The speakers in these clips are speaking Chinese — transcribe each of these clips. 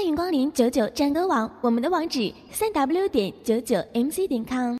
迎光临99战歌网，我们的网址3w.99mc.com。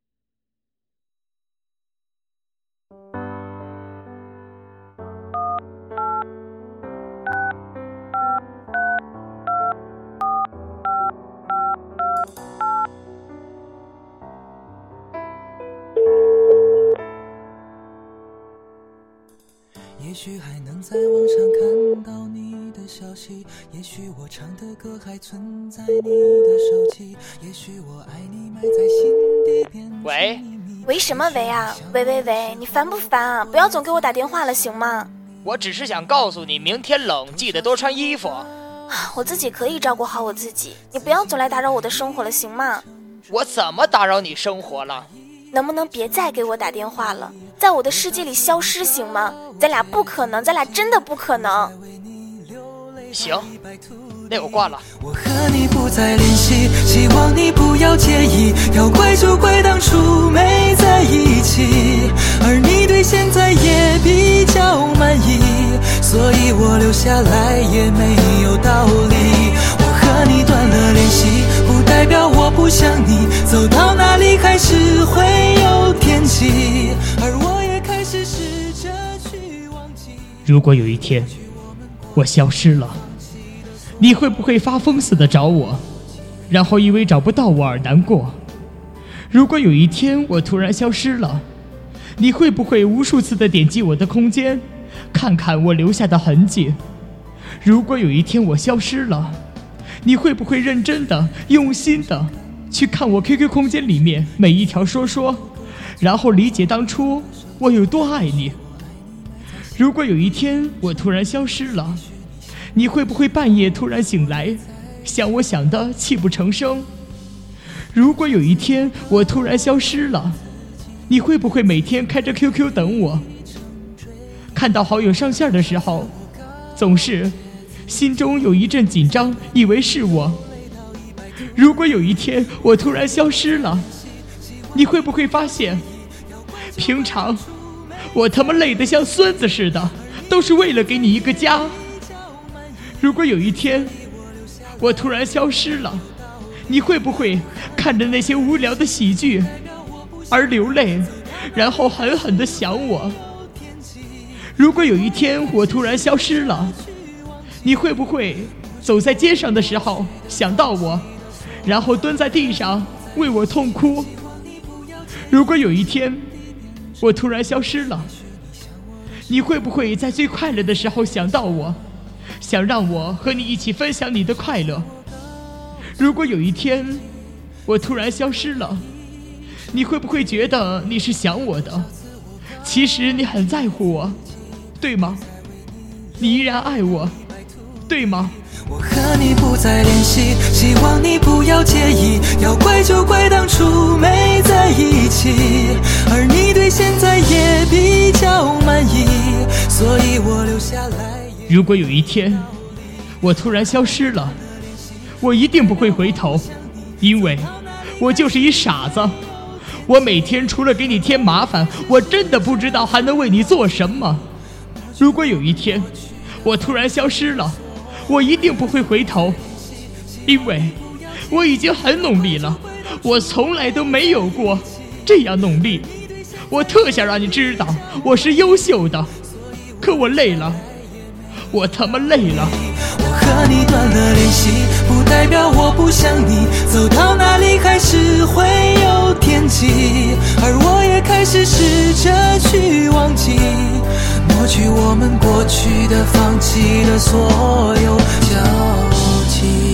也许还能在网上看到你的消息，也许我唱的歌还存在你的手机，也许我爱你埋在心底边。 喂， 喂什么喂啊？喂，你烦不烦啊？不要总给我打电话了行吗？ 我只是想告诉你，明天冷，记得多穿衣服。 我自己可以照顾好我自己，你不要总来打扰我的生活了行吗？ 我怎么打扰你生活了？ 能不能别再给我打电话了，在我的世界里消失行吗？咱俩不可能，咱俩真的不可能。 行，那我挂了。 我和你不再联系，希望你不要介意，要怪就怪当初没在一起，而你对现在也比较满意，所以我留下来也没有道理。我和你断了联系，不代表我不想你，走到哪里还是会有天气，而我也开始试着去忘记。 如果有一天我消失了，你会不会发疯似的找我，然后因为找不到我而难过？如果有一天我突然消失了，你会不会无数次的点击我的空间，看看我留下的痕迹？如果有一天我消失了，你会不会认真的、用心的去看我 QQ 空间里面每一条说，然后理解当初我有多爱你？如果有一天我突然消失了，你会不会半夜突然醒来，想我想得泣不成声？如果有一天我突然消失了，你会不会每天开着 QQ 等我？看到好友上线的时候，总是心中有一阵紧张，以为是我。如果有一天我突然消失了，你会不会发现，平常我他妈累得像孙子似的，都是为了给你一个家。如果有一天我突然消失了，你会不会看着那些无聊的喜剧而流泪，然后狠狠地想我？如果有一天我突然消失了，你会不会走在街上的时候想到我，然后蹲在地上为我痛哭？如果有一天我突然消失了，你会不会在最快乐的时候想到我，想让我和你一起分享你的快乐？如果有一天我突然消失了，你会不会觉得你是想我的，其实你很在乎我，对吗？你依然爱我，对吗？ 我和你不再联系，希望你不要介意，要怪就怪当初没在一起，而你对现在也比较满意，所以我留下来。 如果有一天我突然消失了，我一定不会回头，因为我就是一傻子。我每天除了给你添麻烦，我真的不知道还能为你做什么。如果有一天我突然消失了，我一定不会回头，因为我已经很努力了，我从来都没有过这样努力。我特想让你知道我是优秀的，可我累了，我他妈累了。 我和你断了联系，不代表我不想你，走到哪里还是会有天际，而我也开始试着去忘记，抹去我们过去的、放弃的所有交集。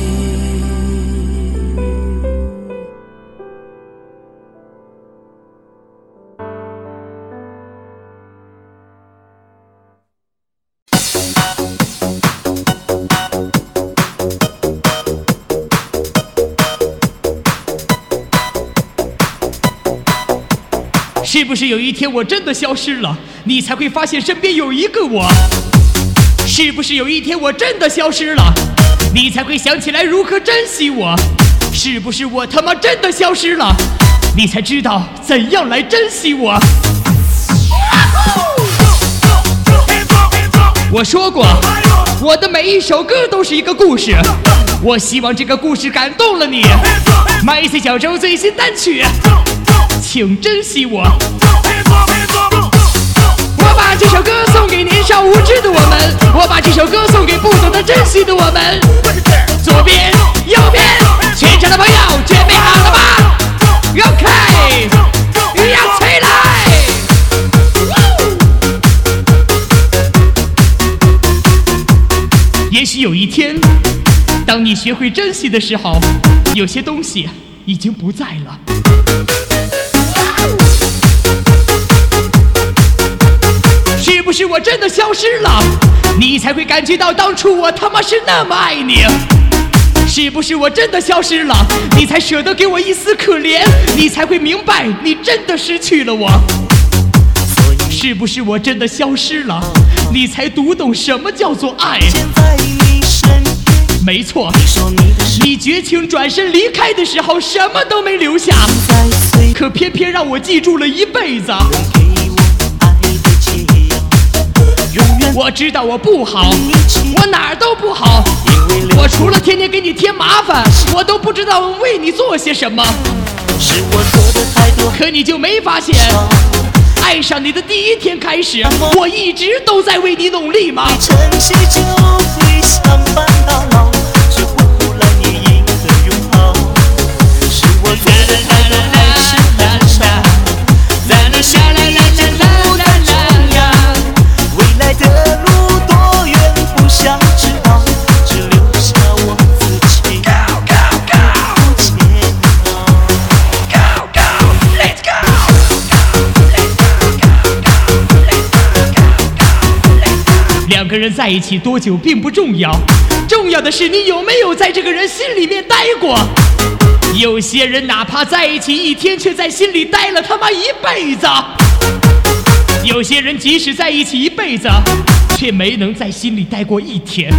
是不是有一天我真的消失了，你才会发现身边有一个我？是不是有一天我真的消失了，你才会想起来如何珍惜我？是不是我他妈真的消失了，你才知道怎样来珍惜我？我说过，我的每一首歌都是一个故事， 我希望这个故事感动了你。MyC 小周最新单曲，请珍惜我。我把这首歌送给年少无知的我们，我把这首歌送给不懂得珍惜的我们。左边，右边，全场的朋友准备好了吗 ？OK， 要起来！也许有一天，当你学会珍惜的时候，有些东西已经不在了。是不是我真的消失了，你才会感觉到当初我他妈是那么爱你？是不是我真的消失了，你才舍得给我一丝可怜？你才会明白你真的失去了我？是不是我真的消失了，你才读懂什么叫做爱？没错，你绝情转身离开的时候什么都没留下，可偏偏让我记住了一辈子。我知道我不好，我哪儿都不好，我除了天天给你添麻烦，我都不知道为你做些什么。可你就没发现，爱上你的第一天开始，我一直都在为你努力吗？ 珍惜就会相伴到老，只换来你一个拥抱。是我做的太多还是太少？在你心里已经不再重要。未来的路多远不想知道，只留下我自己苦煎熬。 两个人在一起多久并不重要，重要的是你有没有在这个人心里面待过。有些人哪怕在一起一天，却在心里待了他妈一辈子。有些人即使在一起一辈子，却没能在心里待过一天。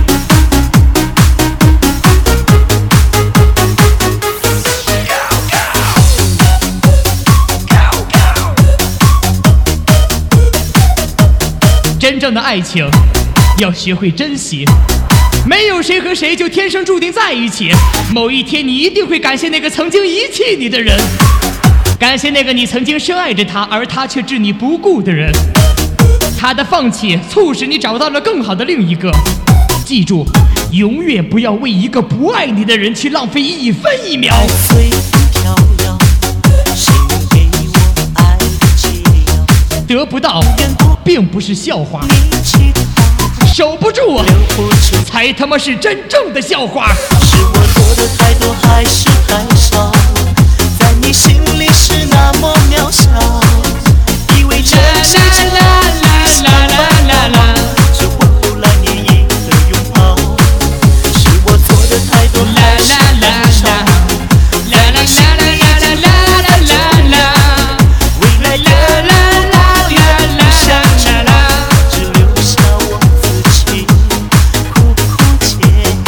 真正的爱情要学会珍惜，没有谁和谁就天生注定在一起。某一天你一定会感谢那个曾经遗弃你的人，感谢那个你曾经深爱着他，而他却置你不顾的人。他的放弃促使你找到了更好的另一个。记住，永远不要为一个不爱你的人去浪费一分一秒。 随风飘摇，谁给我爱的解药？ 得不到并不是笑话，守不住才他妈是真正的笑话。 是我做的太多还是太少？在你心里是那么渺小，以为珍惜就会相伴到老，只换不来你一个拥抱。是我做的太多还是太少？在你心里已经不再重要。未来的路多远不想知道，只留下我自己苦煎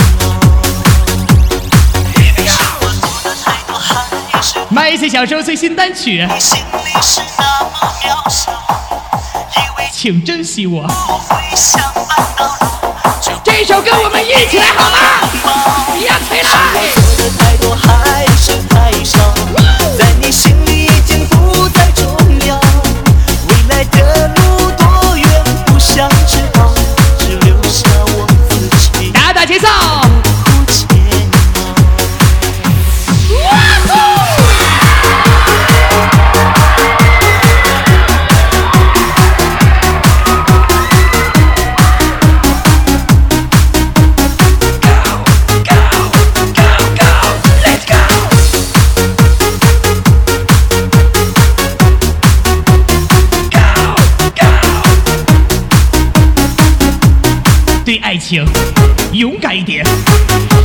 熬。 MyC 小周最新单曲， 心里是那么渺小，以为请珍惜我。 会相伴到老， 这首歌我们一起来好吗？呀起来！ 我做的太多还是太少，在你心里已经不再重要。未来的路多远不想知道，只留下我自己打打节奏。 苦煎对爱情勇敢一点，